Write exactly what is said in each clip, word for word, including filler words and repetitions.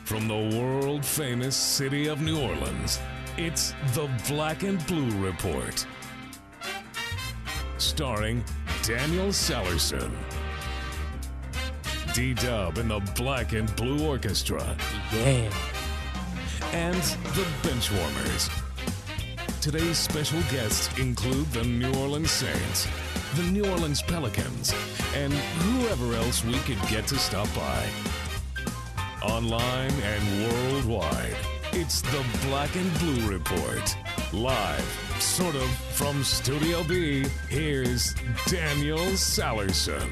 From the world-famous city of New Orleans, it's the Black and Blue Report. Starring Daniel Sallerson. D-Dub and the Black and Blue Orchestra. Yeah. And the Benchwarmers. Today's special guests include the New Orleans Saints, the New Orleans Pelicans, and whoever else we could get to stop by. Online and worldwide, it's the Black and Blue Report. Live, sort of, from Studio B, here's Daniel Sallerson.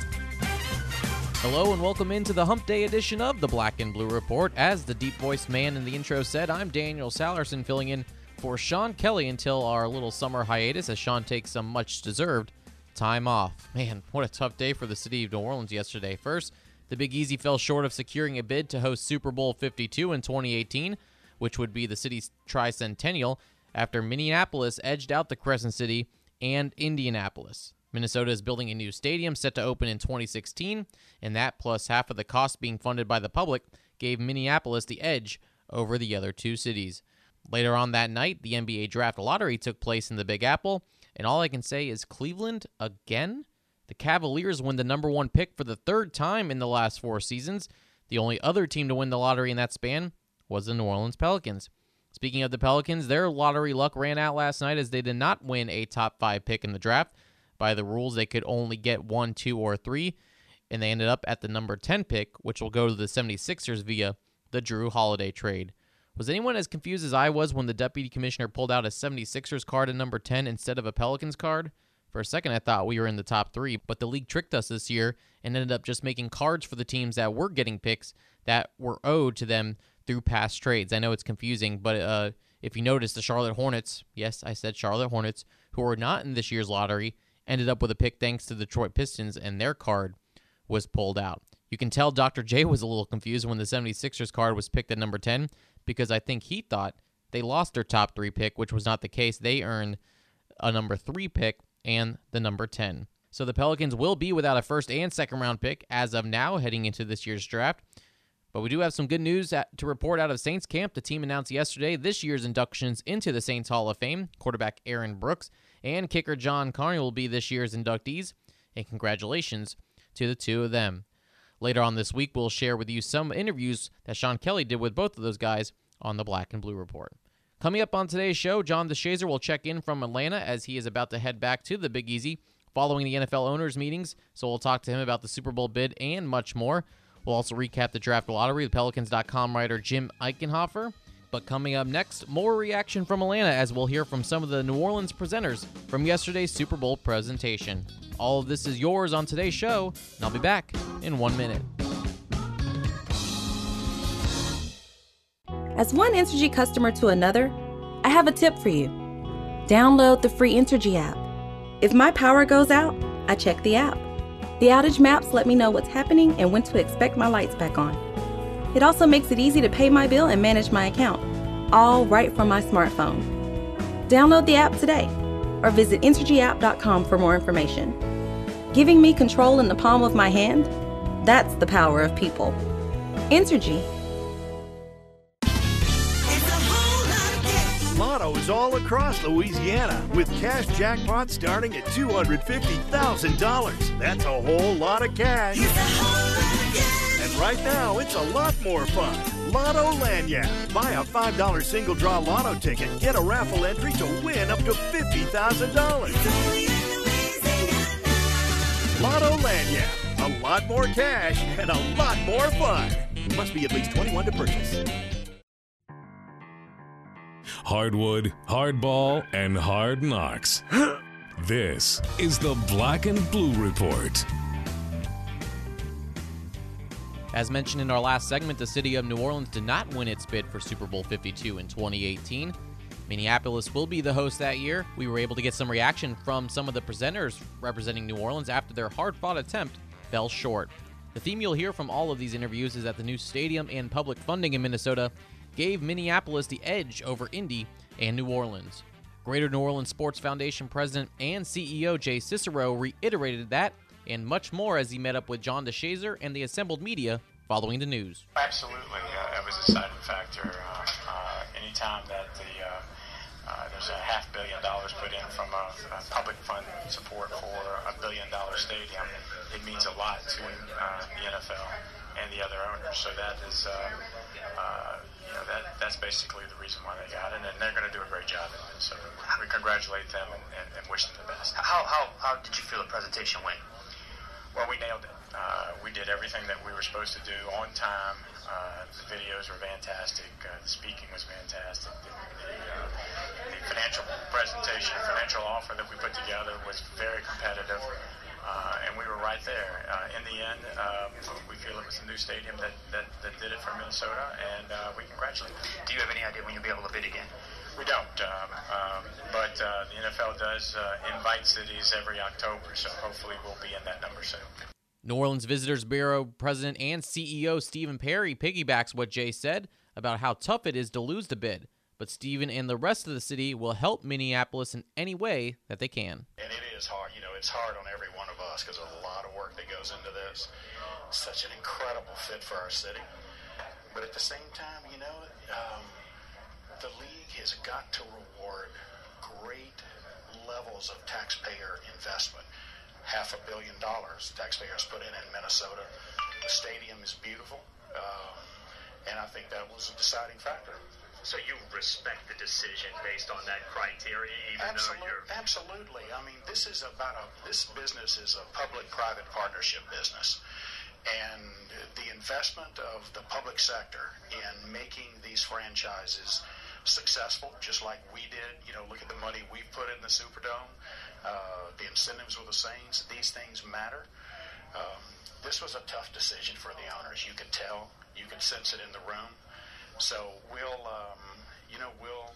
Hello and welcome into the Hump Day edition of the Black and Blue Report. As the deep-voiced man in the intro said, I'm Daniel Sallerson, filling in for Sean Kelly until our little summer hiatus as Sean takes some much-deserved time off. Man, what a tough day for the city of New Orleans yesterday. First, the Big Easy fell short of securing a bid to host Super Bowl fifty-two in twenty eighteen, which would be the city's tricentennial, after Minneapolis edged out the Crescent City and Indianapolis. Minnesota is building a new stadium set to open in twenty sixteen, and that plus half of the cost being funded by the public gave Minneapolis the edge over the other two cities. Later on that night, the N B A Draft Lottery took place in the Big Apple, and all I can say is Cleveland again? The Cavaliers win the number one pick for the third time in the last four seasons. The only other team to win the lottery in that span was the New Orleans Pelicans. Speaking of the Pelicans, their lottery luck ran out last night as they did not win a top five pick in the draft. By the rules, they could only get one, two, or three, and they ended up at the number ten pick, which will go to the seventy-sixers via the Jrue Holiday trade. Was anyone as confused as I was when the deputy commissioner pulled out a seventy-sixers card at number ten instead of a Pelicans card? For a second, I thought we were in the top three, but the league tricked us this year and ended up just making cards for the teams that were getting picks that were owed to them through past trades. I know it's confusing, but uh, if you notice, the Charlotte Hornets, yes, I said Charlotte Hornets, who are not in this year's lottery, ended up with a pick thanks to the Detroit Pistons, and their card was pulled out. You can tell Doctor J was a little confused when the seventy-sixers card was picked at number ten, because I think he thought they lost their top three pick, which was not the case. They earned a number three pick and the number ten. So the Pelicans will be without a first and second round pick as of now heading into this year's draft. But we do have some good news at, to report out of Saints camp. The team announced yesterday this year's inductions into the Saints Hall of Fame. Quarterback Aaron Brooks and kicker John Carney will be this year's inductees. And congratulations to the two of them. Later on this week, we'll share with you some interviews that Sean Kelly did with both of those guys on the Black and Blue Report. Coming up on today's show, John DeShazier will check in from Atlanta as he is about to head back to the Big Easy following the N F L owners' meetings, so we'll talk to him about the Super Bowl bid and much more. We'll also recap the draft lottery with Pelicans dot com writer Jim Eichenhofer. But coming up next, more reaction from Atlanta as we'll hear from some of the New Orleans presenters from yesterday's Super Bowl presentation. All of this is yours on today's show, and I'll be back in one minute. As one Entergy customer to another, I have a tip for you. Download the free Entergy app. If my power goes out, I check the app. The outage maps let me know what's happening and when to expect my lights back on. It also makes it easy to pay my bill and manage my account, all right from my smartphone. Download the app today or visit Entergy app dot com for more information. Giving me control in the palm of my hand? That's the power of people. Entergy. Lotto's all across Louisiana with cash jackpots starting at two hundred fifty thousand dollars. That's a whole lot of cash. It's a whole lot of cash. And right now, it's a lot more fun. Lotto Lagniappe. Buy a five dollar single draw lotto ticket. Get a raffle entry to win up to fifty thousand dollars. Lotto Lagniappe. A lot more cash and a lot more fun. Must be at least twenty-one to purchase. Hardwood, hardball, and hard knocks. This is the Black and Blue Report. As mentioned in our last segment, the city of New Orleans did not win its bid for Super Bowl fifty-two in twenty eighteen. Minneapolis will be the host that year. We were able to get some reaction from some of the presenters representing New Orleans after their hard-fought attempt fell short. The theme you'll hear from all of these interviews is that the new stadium and public funding in Minnesota gave Minneapolis the edge over Indy and New Orleans. Greater New Orleans Sports Foundation President and C E O Jay Cicero reiterated that and much more as he met up with John DeShazier and the assembled media following the news. Absolutely. Uh, was a deciding factor. Uh, uh, anytime that the uh, uh, there's a half billion dollars put in from a, a public fund support for a billion dollar stadium, it means a lot to uh, the N F L and the other owners. So that is, uh, uh, you know, that that's basically the reason why they got it, and they're going to do a great job. And so we congratulate them and, and, and wish them the best. How how how did you feel the presentation went? Well, we nailed it. Uh, we did everything that we were supposed to do on time. Uh, the videos were fantastic. Uh, the speaking was fantastic. The, the, uh, the financial presentation, financial offer that we put together was very competitive. Uh, and we were right there. Uh, in the end, uh, we feel it was a new stadium that, that, that did it for Minnesota, and uh, we congratulate them. Do you have any idea when you'll be able to bid again? We don't, um, um, but uh, the N F L does uh, invite cities every October, so hopefully we'll be in that number soon. New Orleans Visitors Bureau President and C E O Stephen Perry piggybacks what Jay said about how tough it is to lose the bid, but Stephen and the rest of the city will help Minneapolis in any way that they can. And it is hard. You know, it's hard on every one of us because there's a lot of work that goes into this. It's such an incredible fit for our city. But at the same time, you know, um, the league has got to reward great levels of taxpayer investment. Half a billion dollars taxpayers put in in Minnesota. The stadium is beautiful, uh, and I think that was a deciding factor. So you respect the decision based on that criteria, even Absolute, though you're... Absolutely. I mean, this is about a, this business is a public-private partnership business. And the investment of the public sector in making these franchises successful, just like we did, you know, look at the money we put in the Superdome, uh, the incentives were the same, these things matter. Um, this was a tough decision for the owners. You could tell, you could sense it in the room. So we'll, um, you know, we'll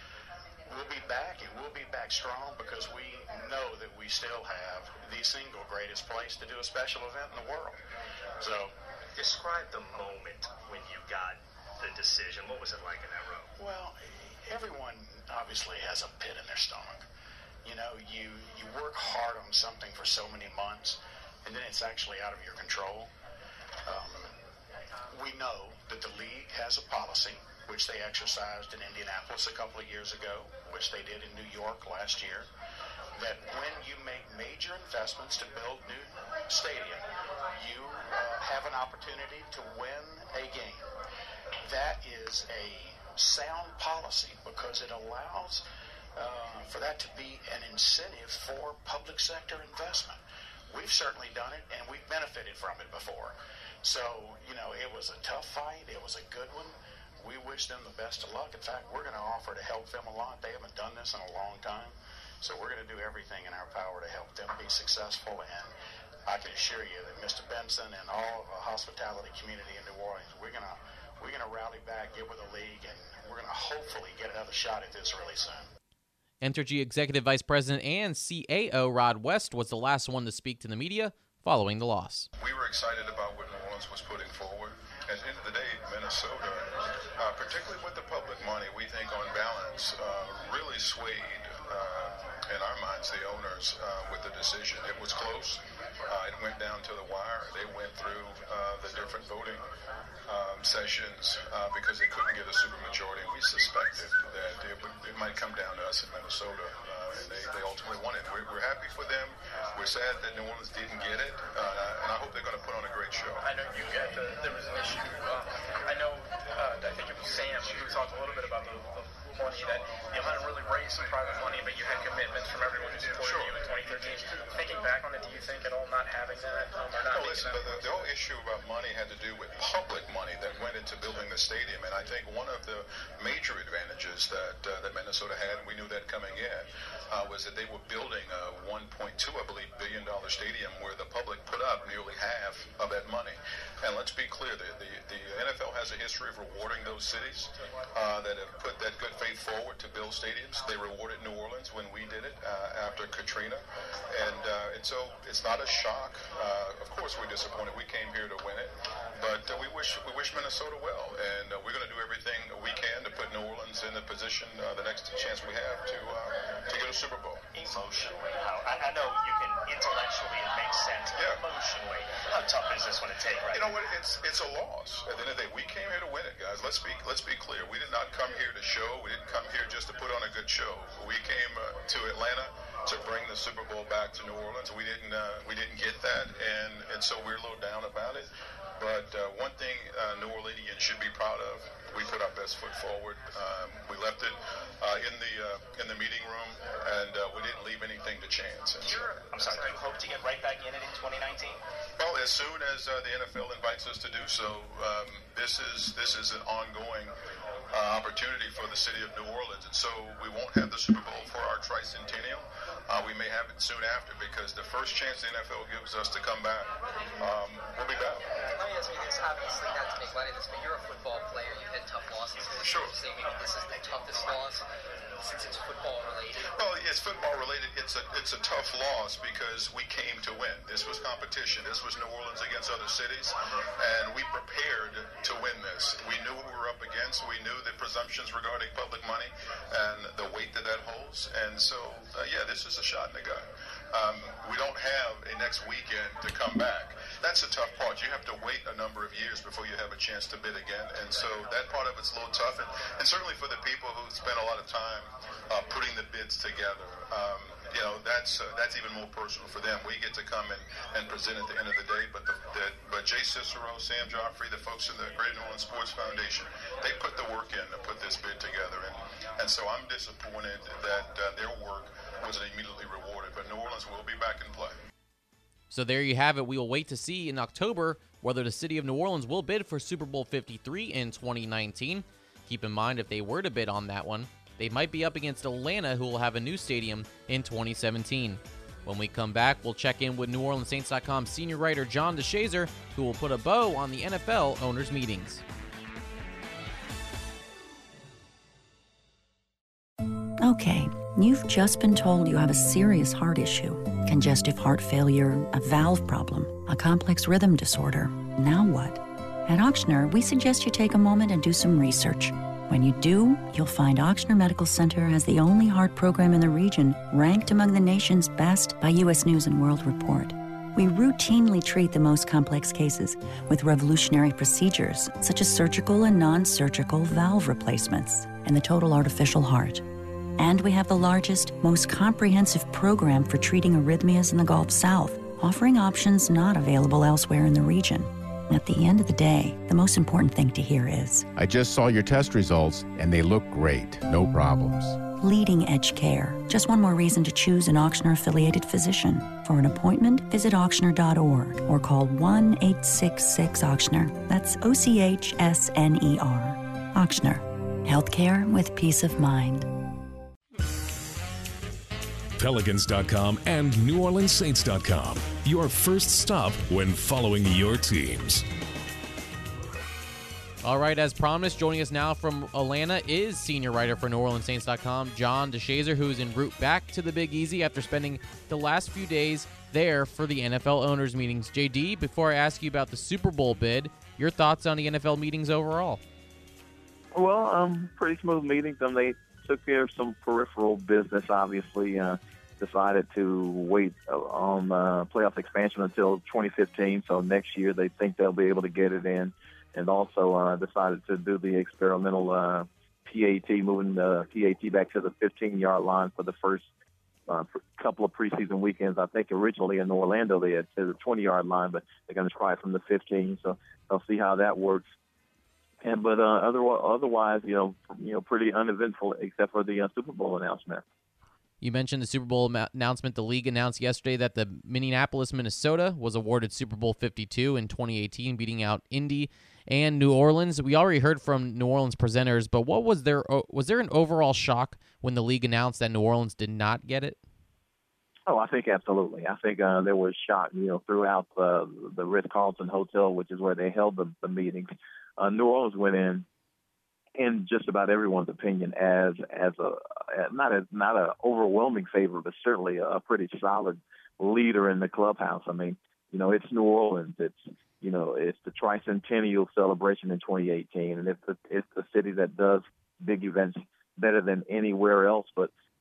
we'll be back, and we'll be back strong because we know that we still have the single greatest place to do a special event in the world. So, describe the moment when you got the decision. What was it like in that room? Well, everyone obviously has a pit in their stomach. You know, you you work hard on something for so many months, and then it's actually out of your control. Um, we know that the league has a policy, which they exercised in Indianapolis a couple of years ago, which they did in New York last year, that when you make major investments to build new stadium, you uh, have an opportunity to win a game. That is a sound policy because it allows uh, for that to be an incentive for public sector investment. We've certainly done it, and we've benefited from it before. So, you know, it was a tough fight. It was a good one. We wish them the best of luck. In fact, we're going to offer to help them a lot. They haven't done this in a long time. So we're going to do everything in our power to help them be successful. And I can assure you that Mister Benson and all of the hospitality community in New Orleans, we're going to we're going to rally back, get with the league, and we're going to hopefully get another shot at this really soon. Entergy Executive Vice President and C A O Rod West was the last one to speak to the media following the loss. We were excited about what New Orleans was putting forward. At the end of the day, Minnesota, uh, particularly with the public money, we think on balance, uh, really swayed, uh, in our minds, the owners uh, with the decision. It was close. Uh, it went down to the wire. They went through uh, the different voting um, sessions uh, because they couldn't get a supermajority. We suspected that it, would, it might come down to us in Minnesota, uh, and they, they ultimately won it. We're, we're happy for them. We're sad that New Orleans didn't get it, uh, and I hope they're going to put on a great show. I know you get the, there was an issue. Uh, I know, uh, I think it was Sam who talked a little bit about the, the money that you hadn't really raised some private money, but you had commitments from everyone who supported Sure. you in twenty thirteen. Thinking back on it, do you think at all not having that um, or not? No, listen, that? the, the whole issue about money had to do with public money that went into building the stadium, and I think one of the major advantages that uh, that Minnesota had, and we knew that coming in, uh, was that they were building a one point two, I believe, billion dollar stadium where the public put up nearly half of that money. And let's be clear, the, the, the N F L has a history of rewarding those cities uh, that have put that good faith forward to build stadiums. They rewarded New Orleans when we did it uh, after Katrina. And, uh, and so it's not a shock. Uh, of course we're disappointed. We came here to win it. But uh, we wish we wish Minnesota well. And uh, we're going to do everything we can to put New Orleans in the position, uh, the next chance we have to, uh, to get a Super Bowl. Emotionally, how I, I know you can intellectually it makes sense, but Yeah. emotionally, how tough is this one to take? Right? You know what? It's it's a loss. At the end of the day, we came here to win it, guys. Let's be let's be clear. We did not come here to show. We didn't come here just to put on a good show. We came uh, to Atlanta to bring the Super Bowl back to New Orleans. We didn't uh, we didn't get that, and and so we're a little down about it. But uh, one thing uh, New Orleanians should be proud of, we put our best foot forward. Um, we left it uh, in the uh, in the meeting room, and uh, we didn't leave anything to chance. And so, I'm sorry. You hope to get right back in it in twenty nineteen? well, as soon as uh, the N F L invites us to do so, um, this is this is an ongoing uh, opportunity for the city of New Orleans, and so we won't have the Super Bowl for our tricentennial. Uh, we may have it soon after, because the first chance the N F L gives us to come back, um, we'll be back. Let me ask you this, obviously not to make light of this, but you're a football player, you've had tough losses. Sure. Would you say maybe this is the toughest loss since it's football related? Well, it's football related. It's a it's a tough loss because we came to win. This was competition. This was New Orleans against other cities, and we prepared to win this. We knew who we were up against. We knew the presumptions regarding public money and the weight that that holds. And so, uh, yeah, this is a shot in the gut. Um, we don't have a next weekend to come back. That's the tough part. You have to wait a number of years before you have a chance to bid again. And so that part of it's a little tough. And, and certainly for the people who spend a lot of time uh, putting the bids together, um, you know, that's uh, that's even more personal for them. We get to come and, and present at the end of the day. But the, the, but Jay Cicero, Sam Joffrey, the folks in the Greater New Orleans Sports Foundation, they put the work in to put this bid together. And, and so I'm disappointed that uh, their work wasn't immediately rewarded. But New Orleans will be back in play. So there you have it. We will wait to see in October whether the city of New Orleans will bid for Super Bowl fifty-three in twenty nineteen. Keep in mind, if they were to bid on that one, they might be up against Atlanta, who will have a new stadium in twenty seventeen. When we come back, we'll check in with New Orleans Saints dot com senior writer John DeShazer, who will put a bow on the N F L owners' meetings. Okay, you've just been told you have a serious heart issue. Congestive heart failure, a valve problem, a complex rhythm disorder. Now what? At Ochsner, we suggest you take a moment and do some research. When you do, you'll find Ochsner Medical Center has the only heart program in the region ranked among the nation's best by U S News and World Report. We routinely treat the most complex cases with revolutionary procedures such as surgical and non-surgical valve replacements and the total artificial heart. And we have the largest, most comprehensive program for treating arrhythmias in the Gulf South, offering options not available elsewhere in the region. At the end of the day, the most important thing to hear is, I just saw your test results, and they look great. No problems. leading edge care. Just one more reason to choose an Ochsner-affiliated physician. For an appointment, visit Ochsner dot org or call one eight six six Ochsner. That's O C H S N E R. Ochsner. Healthcare with peace of mind. Pelicans dot com and New Orleans Saints dot com. Your first stop when following your teams. All right, as promised, joining us now from Atlanta is senior writer for New Orleans Saints dot com, John DeShazer, who is en route back to the Big Easy after spending the last few days there for the N F L owners' meetings. J D, before I ask you about the Super Bowl bid, your thoughts on the N F L meetings overall? Well, um, pretty smooth meetings. Um, they took care of some peripheral business, obviously. Uh, decided to wait on uh, playoff expansion until twenty fifteen, so next year they think they'll be able to get it in. And also uh, decided to do the experimental uh, P A T, moving the P A T back to the fifteen-yard line for the first uh, couple of preseason weekends. I think originally in Orlando they had to the twenty-yard line, but they're going to try it from the fifteen, so they'll see how that works. And but uh, other, otherwise, you know, you know, pretty uneventful except for the uh, Super Bowl announcement. You mentioned the Super Bowl announcement. The league announced yesterday that the Minneapolis, Minnesota was awarded Super Bowl fifty-two in twenty eighteen, beating out Indy and New Orleans. We already heard from New Orleans presenters, but what was there? Was there an overall shock when the league announced that New Orleans did not get it? Oh, I think absolutely. I think uh, there was shock, you know, throughout the the Ritz-Carlton Hotel, which is where they held the, the meetings. Uh, New Orleans went in, in just about everyone's opinion, as as a not a not a overwhelming favorite, but certainly a pretty solid leader in the clubhouse. I mean, you know, it's New Orleans. It's you know, it's the tricentennial celebration in twenty eighteen, and it's the, it's the city that does big events better than anywhere else. But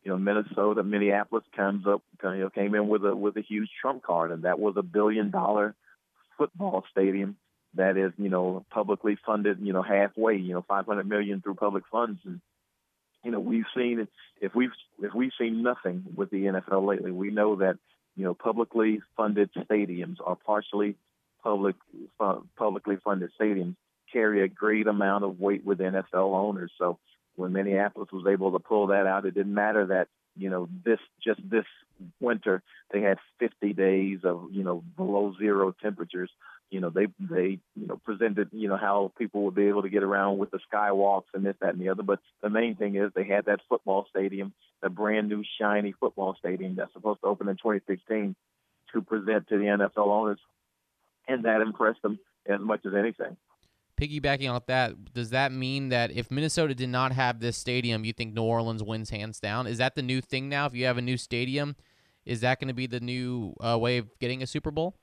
you know, Minnesota, Minneapolis comes up, you know, came in with a with a huge trump card, and that was a billion dollar football stadium that is, you know, publicly funded, you know, halfway, you know, five hundred million dollars through public funds. And, you know, we've seen, if we've, if we've seen nothing with the N F L lately, we know that, you know, publicly funded stadiums or partially public, uh, publicly funded stadiums carry a great amount of weight with N F L owners. So when Minneapolis was able to pull that out, it didn't matter that, you know, this, just this winter, they had fifty days of, you know, below zero temperatures. You know, they, they, you know, presented, you know, how people would be able to get around with the skywalks and this, that, and the other. But the main thing is they had that football stadium, a brand new shiny football stadium that's supposed to open in twenty sixteen to present to the N F L owners. And that impressed them as much as anything. Piggybacking off that, does that mean that if Minnesota did not have this stadium, you think New Orleans wins hands down? Is that the new thing now? If you have a new stadium, is that going to be the new uh, way of getting a Super Bowl?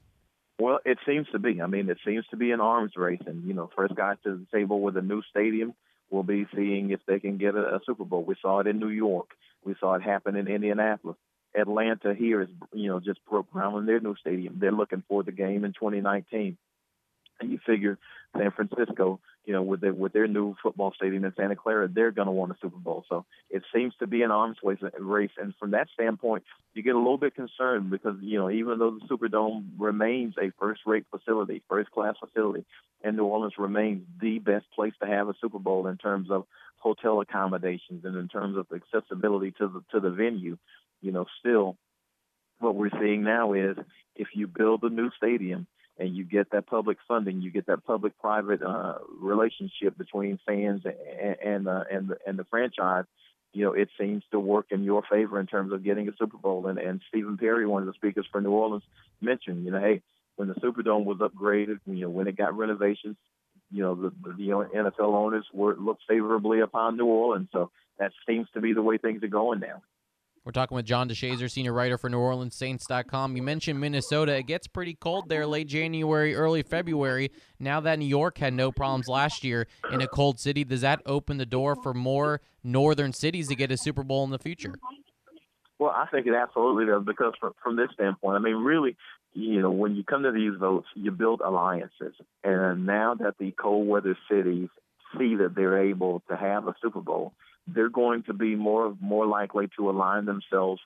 Well, it seems to be. I mean, it seems to be an arms race. And, you know, first guy to the table with a new stadium will be seeing if they can get a, a Super Bowl. We saw it in New York. We saw it happen in Indianapolis. Atlanta here is, you know, just broke ground on their new stadium. They're looking for the game in twenty nineteen. And you figure San Francisco, you know, with their, with their new football stadium in Santa Clara, they're going to want a Super Bowl. So it seems to be an arms race. And from that standpoint, you get a little bit concerned because, you know, even though the Superdome remains a first-rate facility, first-class facility, and New Orleans remains the best place to have a Super Bowl in terms of hotel accommodations and in terms of accessibility to the, to the venue, you know, still what we're seeing now is if you build a new stadium, and you get that public funding, you get that public-private uh, relationship between fans and and, uh, and the and the franchise. You know, it seems to work in your favor in terms of getting a Super Bowl. And and Stephen Perry, one of the speakers for New Orleans, mentioned, you know, hey, when the Superdome was upgraded, you know, when it got renovations, you know, the, the N F L owners were looked favorably upon New Orleans. So that seems to be the way things are going now. We're talking with John DeShazer, senior writer for New Orleans Saints dot com. You mentioned Minnesota. It gets pretty cold there late January, early February. Now that New York had no problems last year in a cold city, does that open the door for more northern cities to get a Super Bowl in the future? Well, I think it absolutely does because from, from this standpoint, I mean, really, you know, when you come to these votes, you build alliances. And now that the cold weather cities see that they're able to have a Super Bowl, they're going to be more more likely to align themselves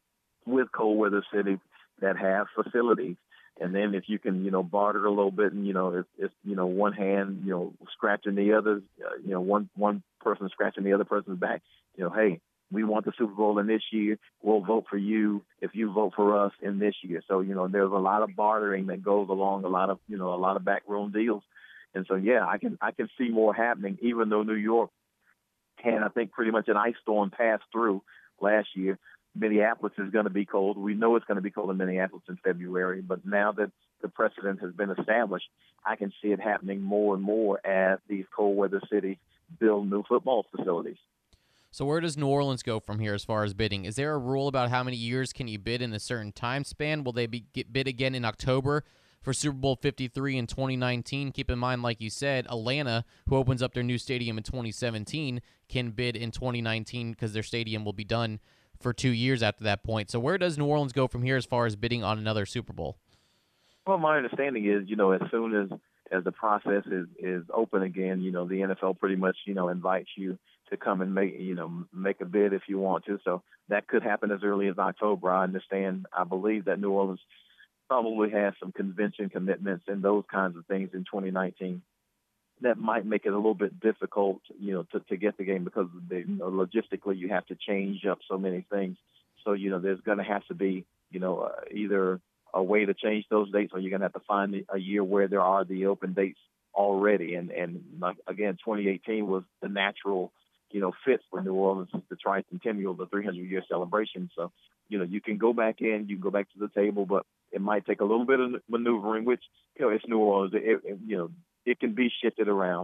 with cold weather cities that have facilities. And then if you can, you know, barter a little bit and, you know, it's, it's you know, one hand, you know, scratching the other, uh, you know, one, one person scratching the other person's back, you know, hey, we want the Super Bowl in this year. We'll vote for you if you vote for us in this year. So, you know, there's a lot of bartering that goes along, a lot of, you know, a lot of backroom deals. And so, yeah, I can, I can see more happening, even though New York had, I think, pretty much an ice storm pass through last year. Minneapolis is going to be cold. We know it's going to be cold in Minneapolis in February, but now that the precedent has been established, I can see it happening more and more as these cold weather cities build new football facilities. So where does New Orleans go from here as far as bidding? Is there a rule about how many years can you bid in a certain time span? Will they be get bid again in October for Super Bowl fifty-three in twenty nineteen? Keep in mind, like you said, Atlanta, who opens up their new stadium in twenty seventeen, can bid in twenty nineteen because their stadium will be done for two years after that point. So where does New Orleans go from here as far as bidding on another Super Bowl? Well, my understanding is, you know, as soon as, as the process is, is open again, you know, the N F L pretty much, you know, invites you to come and make, you know, make a bid if you want to. So that could happen as early as October. I understand. I believe that New Orleans probably has some convention commitments and those kinds of things in twenty nineteen that might make it a little bit difficult, you know, to, to get the game because they, you know, logistically you have to change up so many things. So, you know, there's going to have to be, you know, uh, either a way to change those dates or you're going to have to find a year where there are the open dates already. And, and like, again, twenty eighteen was the natural, you know, fit for New Orleans to tricentennial, the three hundred year celebration. So, you know, you can go back in, you can go back to the table, but it might take a little bit of maneuvering, which, you know, it's New Orleans. It, it, you know, it can be shifted around.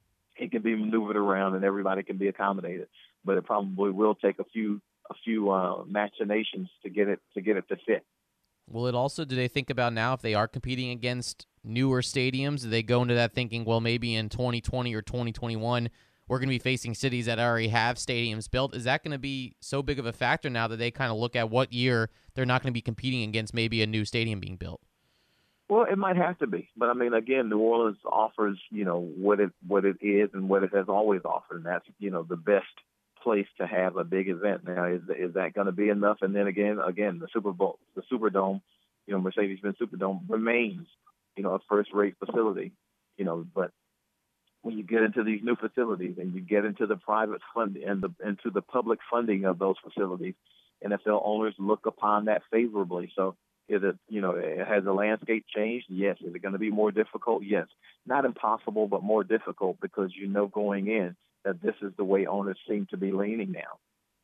It can be maneuvered around and everybody can be accommodated, but it probably will take a few, a few uh, machinations to get it, to get it to fit. Will it also, do they think about now if they are competing against newer stadiums, do they go into that thinking, well, maybe in twenty twenty or twenty twenty-one, we're going to be facing cities that already have stadiums built. Is that going to be so big of a factor now that they kind of look at what year they're not going to be competing against maybe a new stadium being built? Well, it might have to be, but I mean, again, New Orleans offers, you know, what it what it is and what it has always offered, and that's, you know, the best place to have a big event. Now, is is that going to be enough? And then again, again, the Super Bowl, the Superdome, you know, Mercedes-Benz Superdome remains, you know, a first-rate facility, you know, but when you get into these new facilities and you get into the private funding and the into the public funding of those facilities, N F L owners look upon that favorably. So, is it, you know, has the landscape changed? Yes. Is it going to be more difficult? Yes. Not impossible, but more difficult because you know going in that this is the way owners seem to be leaning now.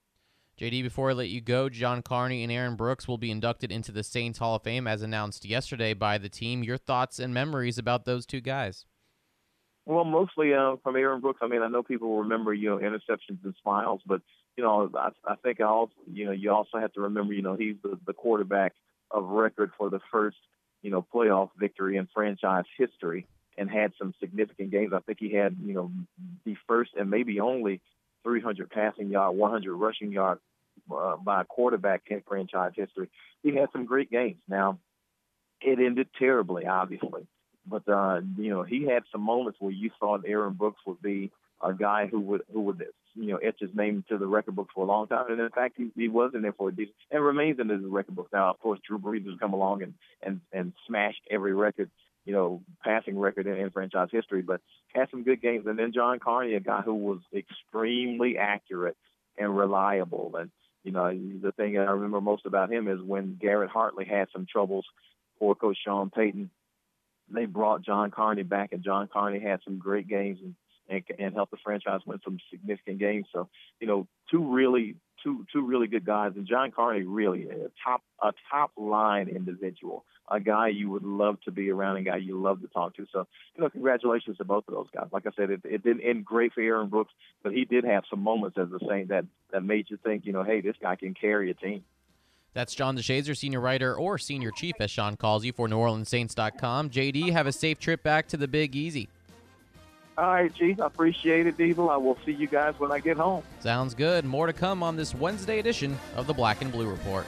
J D, before I let you go, John Carney and Aaron Brooks will be inducted into the Saints Hall of Fame as announced yesterday by the team. Your thoughts and memories about those two guys? Well, mostly uh, from Aaron Brooks. I mean, I know people remember, you know, interceptions and smiles, but, you know, I, I think I also, you know, you also have to remember, you know, he's the, the quarterback of record for the first, you know, playoff victory in franchise history and had some significant games. I think he had, you know, the first and maybe only three hundred passing yard, one hundred rushing yard uh, by a quarterback in franchise history. He had some great games. Now, it ended terribly, obviously. But, uh, you know, he had some moments where you thought Aaron Brooks would be a guy who would, who would, you know, etch his name to the record book for a long time. And, in fact, he, he was in there for a decent and remains in the record book. Now, of course, Drew Brees has come along and, and, and smashed every record, you know, passing record in, in franchise history, but had some good games. And then John Carney, a guy who was extremely accurate and reliable. And, you know, the thing I remember most about him is when Garrett Hartley had some troubles for Coach Sean Payton, they brought John Carney back, and John Carney had some great games and, and, and helped the franchise win some significant games. So, you know, two really two two really good guys, and John Carney really a top a top line individual, a guy you would love to be around, a guy you love to talk to. So, you know, congratulations to both of those guys. Like I said, it, it didn't end great for Aaron Brooks, but he did have some moments as a Saint that that made you think, you know, hey, this guy can carry a team. That's John DeShazer, senior writer or senior chief, as Sean calls you, for New Orleans Saints dot com. J D, have a safe trip back to the Big Easy. All right, Chief. I appreciate it, Diesel. I will see you guys when I get home. Sounds good. More to come on this Wednesday edition of the Black and Blue Report.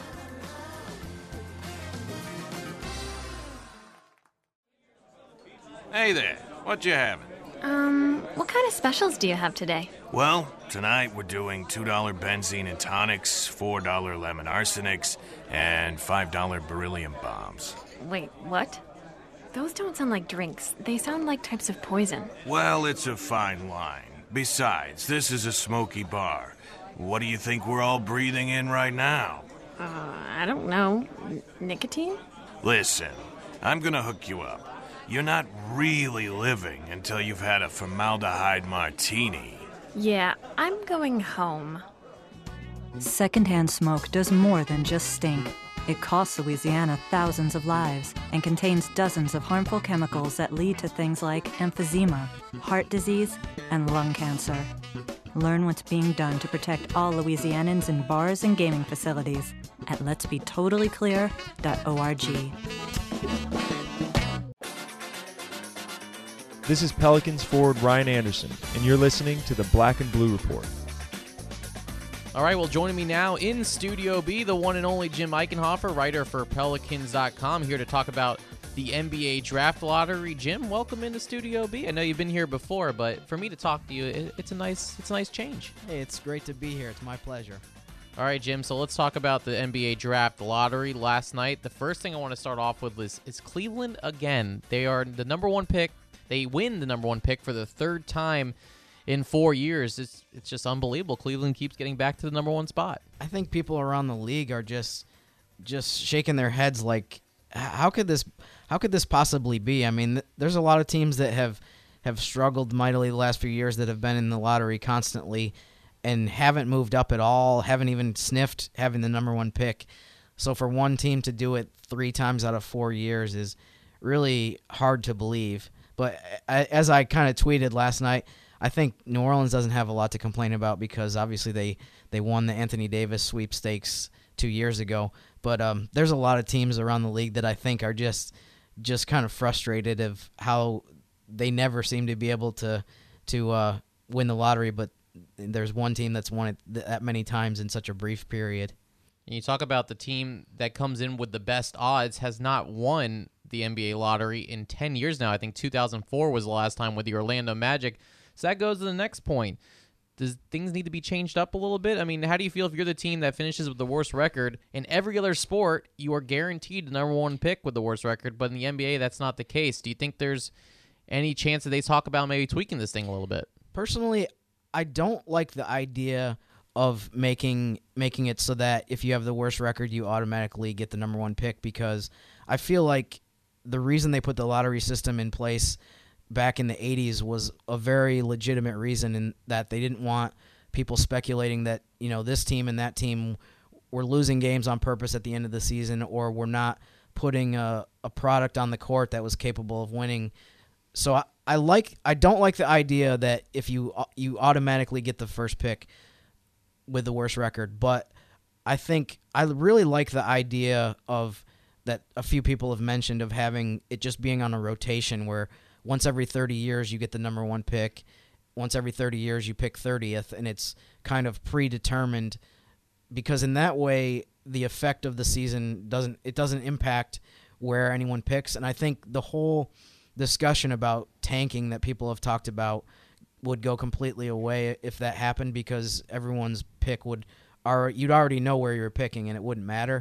Hey there. What you having? Um, what kind of specials do you have today? Well, tonight we're doing two dollar benzene and tonics, four dollar lemon arsenics, and five dollar beryllium bombs. Wait, what? Those don't sound like drinks. They sound like types of poison. Well, it's a fine line. Besides, this is a smoky bar. What do you think we're all breathing in right now? Uh, I don't know. N- nicotine? Listen, I'm gonna hook you up. You're not really living until you've had a formaldehyde martini. Yeah, I'm going home. Secondhand smoke does more than just stink. It costs Louisiana thousands of lives and contains dozens of harmful chemicals that lead to things like emphysema, heart disease, and lung cancer. Learn what's being done to protect all Louisianans in bars and gaming facilities at lets be totally clear dot org. This is Pelicans forward Ryan Anderson, and you're listening to the Black and Blue Report. All right, well, joining me now in Studio B, the one and only Jim Eichenhofer, writer for Pelicans dot com, here to talk about the N B A Draft Lottery. Jim, welcome into Studio B. I know you've been here before, but for me to talk to you, it, it's a nice, it's a nice change. Hey, it's great to be here. It's my pleasure. All right, Jim, so let's talk about the N B A Draft Lottery last night. The first thing I want to start off with is, is Cleveland again. They are the number one pick. They win the number one pick for the third time in four years. It's it's just unbelievable. Cleveland keeps getting back to the number one spot. I think people around the league are just just shaking their heads like, how could this how could this possibly be? I mean, th- there's a lot of teams that have have struggled mightily the last few years that have been in the lottery constantly and haven't moved up at all, haven't even sniffed having the number one pick. So for one team to do it three times out of four years is really hard to believe. But as I kind of tweeted last night, I think New Orleans doesn't have a lot to complain about because obviously they, they won the Anthony Davis sweepstakes two years ago. But um, there's a lot of teams around the league that I think are just just kind of frustrated of how they never seem to be able to to uh, win the lottery, but there's one team that's won it th- that many times in such a brief period. And you talk about the team that comes in with the best odds has not won the N B A lottery in ten years now. I think two thousand four was the last time with the Orlando Magic. So that goes to the next point. Does things need to be changed up a little bit? I mean, how do you feel if you're the team that finishes with the worst record? In every other sport, you are guaranteed the number one pick with the worst record, but in the N B A, that's not the case. Do you think there's any chance that they talk about maybe tweaking this thing a little bit? Personally, I don't like the idea of making making it so that if you have the worst record, you automatically get the number one pick, because I feel like the reason they put the lottery system in place back in the eighties was a very legitimate reason, in that they didn't want people speculating that, you know, this team and that team were losing games on purpose at the end of the season, or were not putting a, a product on the court that was capable of winning. So I, I like I don't like the idea that if you you automatically get the first pick with the worst record, but I think I really like the idea of that a few people have mentioned of having it just being on a rotation where once every thirty years you get the number one pick, once every thirty years you pick thirtieth, and it's kind of predetermined, because in that way the effect of the season doesn't it doesn't impact where anyone picks. And I think the whole discussion about tanking that people have talked about would go completely away if that happened, because everyone's pick would are you'd already know where you're picking and it wouldn't matter.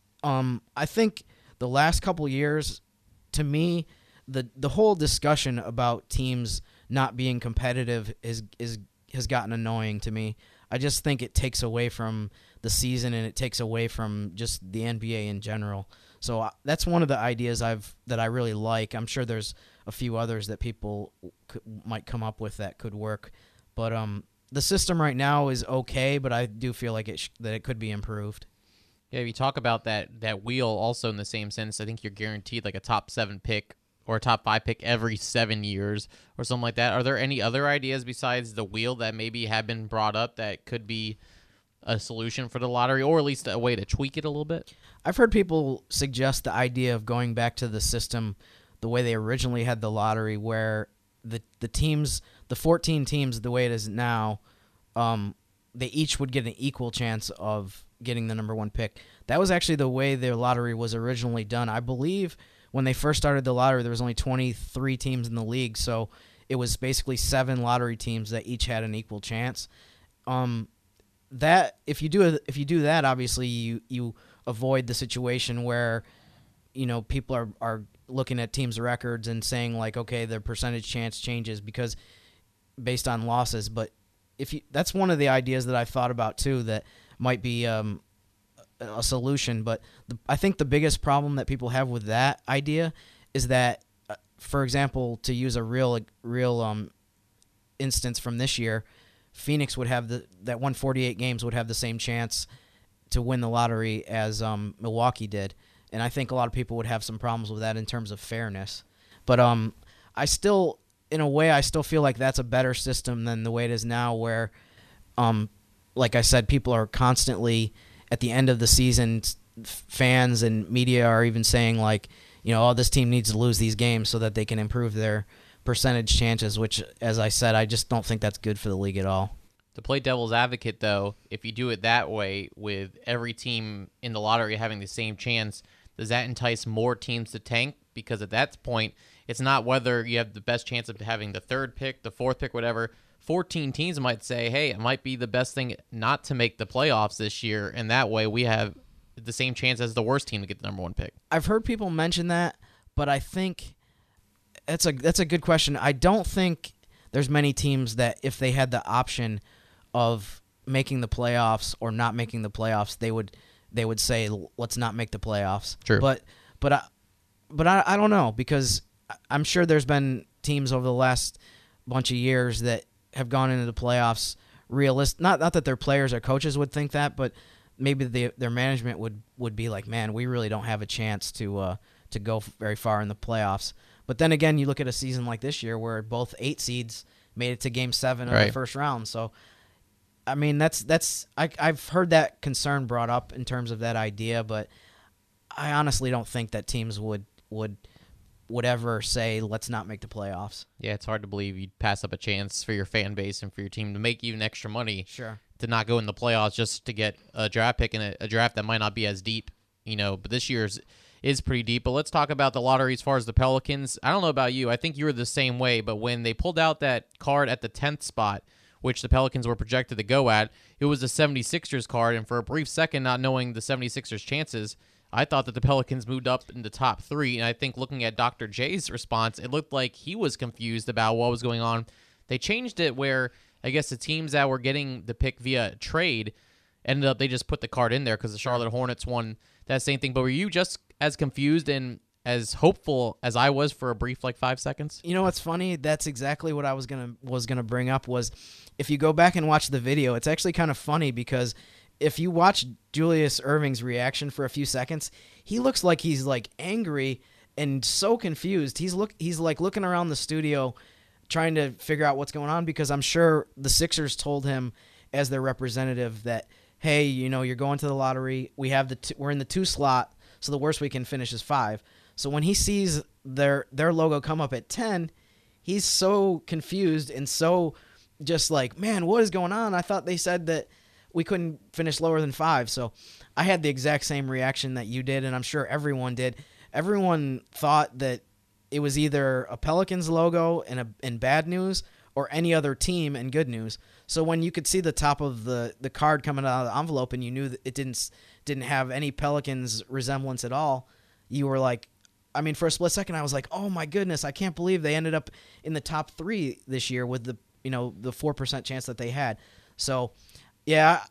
Um, I think the last couple years, to me, the the whole discussion about teams not being competitive is is has gotten annoying to me. I just think it takes away from the season, and it takes away from just the N B A in general. So uh, that's one of the ideas I've that I really like. I'm sure there's a few others that people could, might come up with that could work, but um, the system right now is okay. But I do feel like it sh- that it could be improved. Yeah, if you talk about that that wheel, also in the same sense, I think you're guaranteed like a top seven pick or a top five pick every seven years or something like that. Are there any other ideas besides the wheel that maybe have been brought up that could be a solution for the lottery, or at least a way to tweak it a little bit? I've heard people suggest the idea of going back to the system the way they originally had the lottery, where the the teams, the fourteen teams, the way it is now, um, they each would get an equal chance of getting the number one pick. That was actually the way their lottery was originally done. I believe when they first started the lottery, there was only twenty-three teams in the league, so it was basically seven lottery teams that each had an equal chance. Um, that if you do if you do that, obviously you you avoid the situation where, you know, people are are looking at teams' records and saying like, okay, their percentage chance changes because based on losses. But if you that's one of the ideas that I've thought about too that might be um, a solution. But the, I think the biggest problem that people have with that idea is that, uh, for example, to use a real real um, instance from this year, Phoenix would have the that one forty-eight games would have the same chance to win the lottery as um, Milwaukee did, and I think a lot of people would have some problems with that in terms of fairness. But um, I still, in a way, I still feel like that's a better system than the way it is now, where, um, like I said, people are constantly at the end of the season, fans and media are even saying like, you know, oh, this team needs to lose these games so that they can improve their percentage chances, which, as I said, I just don't think that's good for the league at all. To play devil's advocate, though, if you do it that way, with every team in the lottery having the same chance, does that entice more teams to tank? Because at that point, it's not whether you have the best chance of having the third pick, the fourth pick, whatever. fourteen teams might say, hey, it might be the best thing not to make the playoffs this year, and that way we have the same chance as the worst team to get the number one pick. I've heard people mention that, but I think that's a that's a good question. I don't think there's many teams that if they had the option of making the playoffs or not making the playoffs, they would they would say let's not make the playoffs. True. But but I but I, I don't know, because I'm sure there's been teams over the last bunch of years that have gone into the playoffs realist not not that their players or coaches would think that, but maybe the, their management would, would be like, man, we really don't have a chance to uh, to go very far in the playoffs. But then again, you look at a season like this year where both eight seeds made it to Game Seven of right. the first round. So, I mean, that's that's I, I've heard that concern brought up in terms of that idea, but I honestly don't think that teams would would would ever say, let's not make the playoffs. Yeah, it's hard to believe you'd pass up a chance for your fan base and for your team to make even extra money. Sure. To not go in the playoffs just to get a draft pick in a, a draft that might not be as deep, you know, but this year's is pretty deep. But let's talk about the lottery as far as the Pelicans. I don't know about you. I think you were the same way, but when they pulled out that card at the tenth spot, which the Pelicans were projected to go at, it was the seventy-sixers card, and for a brief second, not knowing the seventy-sixers chances, I thought that the Pelicans moved up in the top three, and I think looking at Doctor J's response, it looked like he was confused about what was going on. They changed it where I guess the teams that were getting the pick via trade ended up, they just put the card in there because the Charlotte Hornets won that same thing. But were you just as confused and as hopeful as I was for a brief like five seconds? You know what's funny? That's exactly what I was gonna was gonna bring up. Was if you go back and watch the video, it's actually kind of funny because if you watch Julius Erving's reaction for a few seconds, he looks like he's like angry and so confused. He's look he's like looking around the studio trying to figure out what's going on because I'm sure the Sixers told him as their representative that, hey, you know, you're going to the lottery. We have the t- we're in the two slot, so the worst we can finish is five. So when he sees their their logo come up at ten, he's so confused and so just like, man, what is going on? I thought they said that we couldn't finish lower than five. So I had the exact same reaction that you did, and I'm sure everyone did. Everyone thought that it was either a Pelicans logo and a in bad news or any other team in good news. So when you could see the top of the, the card coming out of the envelope and you knew that it didn't didn't have any Pelicans resemblance at all, you were like, I mean, for a split second, I was like, oh my goodness, I can't believe they ended up in the top three this year with the you know the four percent chance that they had. So, yeah,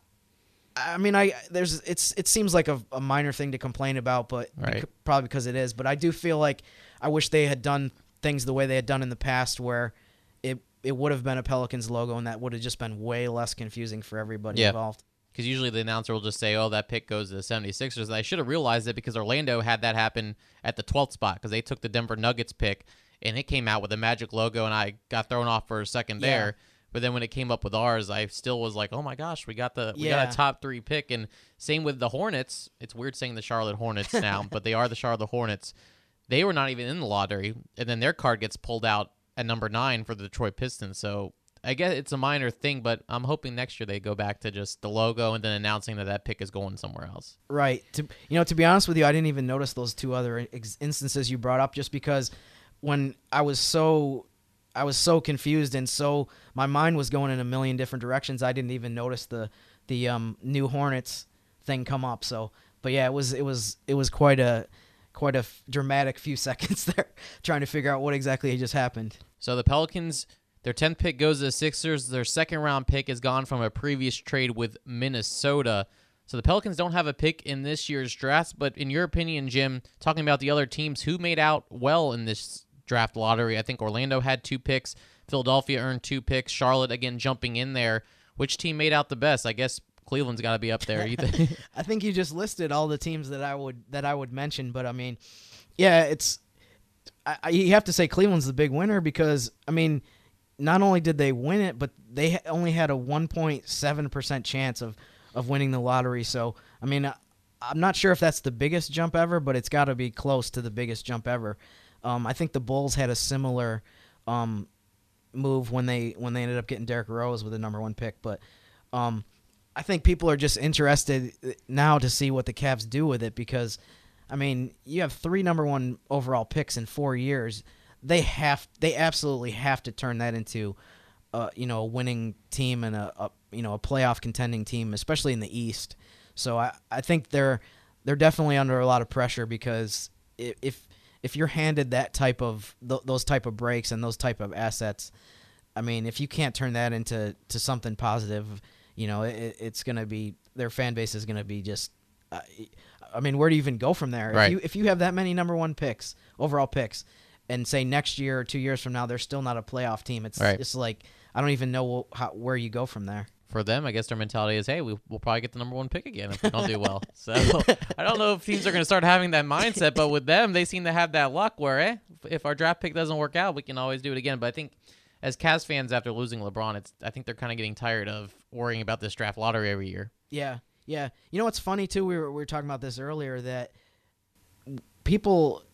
I mean, I there's it's it seems like a, a minor thing to complain about, but right. bec- probably because it is. But I do feel like I wish they had done things the way they had done in the past, where it it would have been a Pelicans logo, and that would have just been way less confusing for everybody yeah. involved. Because usually the announcer will just say, oh, that pick goes to the seventy-sixers. And I should have realized it because Orlando had that happen at the twelfth spot because they took the Denver Nuggets pick, and it came out with a Magic logo, and I got thrown off for a second Yeah. there. But then when it came up with ours, I still was like, oh, my gosh, we got the we Yeah. got a top three pick. And same with the Hornets. It's weird saying the Charlotte Hornets now, but they are the Charlotte Hornets. They were not even in the lottery, and then their card gets pulled out at number nine for the Detroit Pistons. So I guess it's a minor thing, but I'm hoping next year they go back to just the logo and then announcing that that pick is going somewhere else. Right. To, you know, to be honest with you, I didn't even notice those two other ex- instances you brought up just because when I was so I was so confused and so my mind was going in a million different directions, I didn't even notice the the um, new Hornets thing come up. So, but yeah, it was it was it was quite a quite a f- dramatic few seconds there trying to figure out what exactly had just happened. So the Pelicans, their tenth pick goes to the Sixers. Their second round pick is gone from a previous trade with Minnesota. So the Pelicans don't have a pick in this year's draft, but in your opinion, Jim, talking about the other teams, who made out well in this draft lottery? I think Orlando had two picks. Philadelphia earned two picks. Charlotte, again, jumping in there. Which team made out the best? I guess Cleveland's got to be up there. You think? I think you just listed all the teams that I would that I would mention, but I mean, yeah, it's I, I, you have to say Cleveland's the big winner because I mean, not only did they win it, but they ha- only had a one point seven percent chance of, of winning the lottery. So I mean, I, I'm not sure if that's the biggest jump ever, but it's got to be close to the biggest jump ever. Um, I think the Bulls had a similar um, move when they when they ended up getting Derrick Rose with the number one pick, but um, I think people are just interested now to see what the Cavs do with it because, I mean, you have three number one overall picks in four years. They have they absolutely have to turn that into, uh, you know, a winning team and a, a you know a playoff contending team, especially in the East. So I, I think they're they're definitely under a lot of pressure because if if you're handed that type of th- those type of breaks and those type of assets, I mean, if you can't turn that into to something positive, you know, it, it's going to be their fan base is going to be just. Uh, I mean, where do you even go from there? Right. If you if you have that many number one picks, overall picks, and say next year or two years from now they're still not a playoff team, it's Right. it's like I don't even know how, where you go from there. For them, I guess their mentality is, hey, we, we'll probably get the number one pick again if we don't do well. So I don't know if teams are going to start having that mindset, but with them, they seem to have that luck where, eh, if our draft pick doesn't work out, we can always do it again. But I think as Cavs fans, after losing LeBron, it's I think they're kind of getting tired of worrying about this draft lottery every year. Yeah, yeah. You know what's funny, too? We were, we were talking about this earlier, that people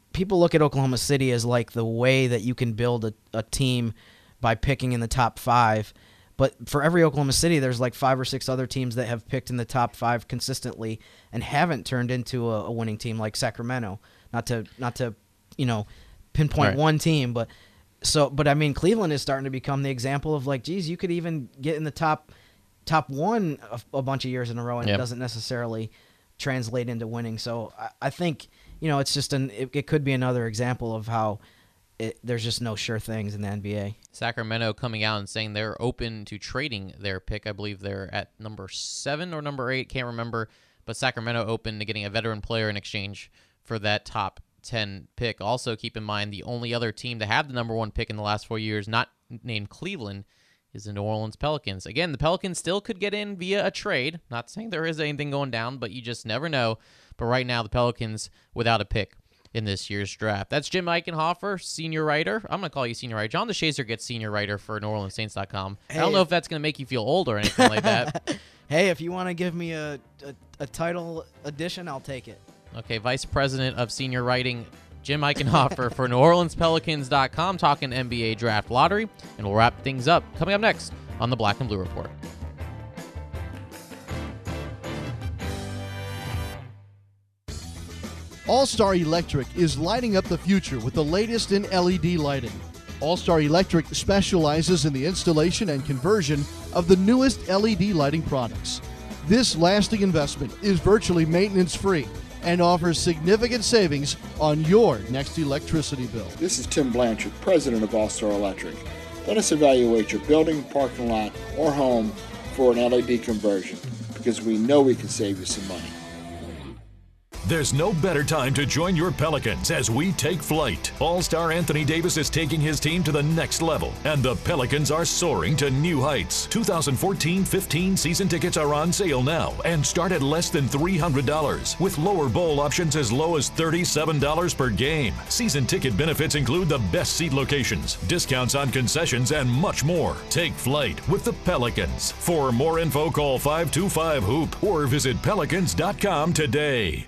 people look at Oklahoma City as like the way that you can build a, a team by picking in the top five. But for every Oklahoma City, there's like five or six other teams that have picked in the top five consistently and haven't turned into a, a winning team, like Sacramento. Not to not to, you know, pinpoint right. one team, but so but I mean Cleveland is starting to become the example of like, geez, you could even get in the top top one a, a bunch of years in a row, and yep. it doesn't necessarily translate into winning. So I, I think, you know, it's just an it, it could be another example of how It, there's just no sure things in the N B A. Sacramento coming out and saying they're open to trading their pick. I believe they're at number seven or number eight, can't remember. But Sacramento open to getting a veteran player in exchange for that top ten pick. Also, keep in mind the only other team to have the number one pick in the last four years, not named Cleveland, is the New Orleans Pelicans. Again, the Pelicans still could get in via a trade. Not saying there is anything going down, but you just never know. But right now, the Pelicans without a pick in this year's draft. That's Jim Eichenhofer, senior writer. I'm going to call you senior writer. John DeShazer gets senior writer for New Orleans Saints dot com. Hey, I don't know if that's going to make you feel old or anything like that. Hey, if you want to give me a, a, a title addition, I'll take it. Okay, Vice President of Senior Writing, Jim Eichenhofer for New Orleans Pelicans dot com, talking N B A Draft Lottery, and we'll wrap things up coming up next on the Black and Blue Report. All-Star Electric is lighting up the future with the latest in L E D lighting. All-Star Electric specializes in the installation and conversion of the newest L E D lighting products. This lasting investment is virtually maintenance-free and offers significant savings on your next electricity bill. This is Tim Blanchard, president of All-Star Electric. Let us evaluate your building, parking lot, or home for an L E D conversion, because we know we can save you some money. There's no better time to join your Pelicans as we take flight. All-Star Anthony Davis is taking his team to the next level, and the Pelicans are soaring to new heights. twenty fourteen fifteen season tickets are on sale now and start at less than three hundred dollars, with lower bowl options as low as thirty-seven dollars per game. Season ticket benefits include the best seat locations, discounts on concessions, and much more. Take flight with the Pelicans. For more info, call five two five hoop or visit pelicans dot com today.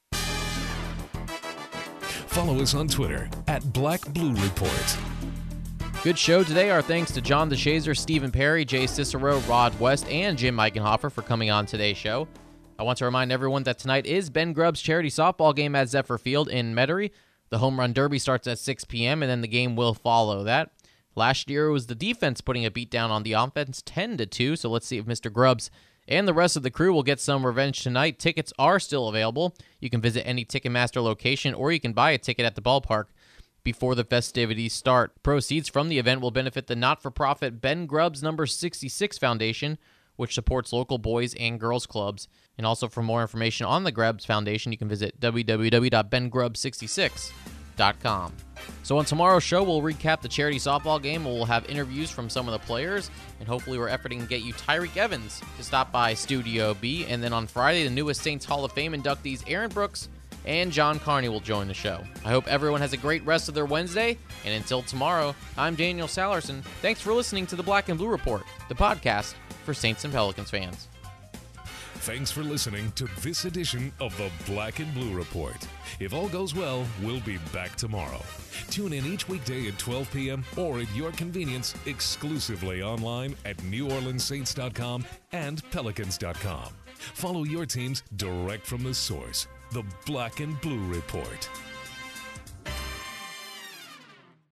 Follow us on Twitter at Black Blue Report. Good show today. Our thanks to John DeShazer, Stephen Perry, Jay Cicero, Rod West, and Jim Eichenhofer for coming on today's show. I want to remind everyone that tonight is Ben Grubb's charity softball game at Zephyr Field in Metairie. The Home Run Derby starts at six p.m., and then the game will follow that. Last year, it was the defense putting a beat down on the offense, ten to two, so let's see if Mister Grubbs and the rest of the crew will get some revenge tonight. Tickets are still available. You can visit any Ticketmaster location, or you can buy a ticket at the ballpark before the festivities start. Proceeds from the event will benefit the not-for-profit Ben Grubbs Number sixty-six Foundation, which supports local boys and girls clubs. And also, for more information on the Grubbs Foundation, you can visit w w w dot ben grubbs sixty-six dot com. So on tomorrow's show, we'll recap the charity softball game. We'll have interviews from some of the players, and hopefully we're efforting to get you Tyreek Evans to stop by Studio B. And then on Friday, the newest Saints Hall of Fame inductees Aaron Brooks and John Carney will join the show. I hope everyone has a great rest of their Wednesday, and until tomorrow, I'm Daniel Salerson. Thanks for listening to the Black and Blue Report, the podcast for Saints and Pelicans fans. Thanks for listening to this edition of the Black and Blue Report. If all goes well, we'll be back tomorrow. Tune in each weekday at twelve p.m. or at your convenience exclusively online at new orleans saints dot com and pelicans dot com. Follow your teams direct from the source, the Black and Blue Report.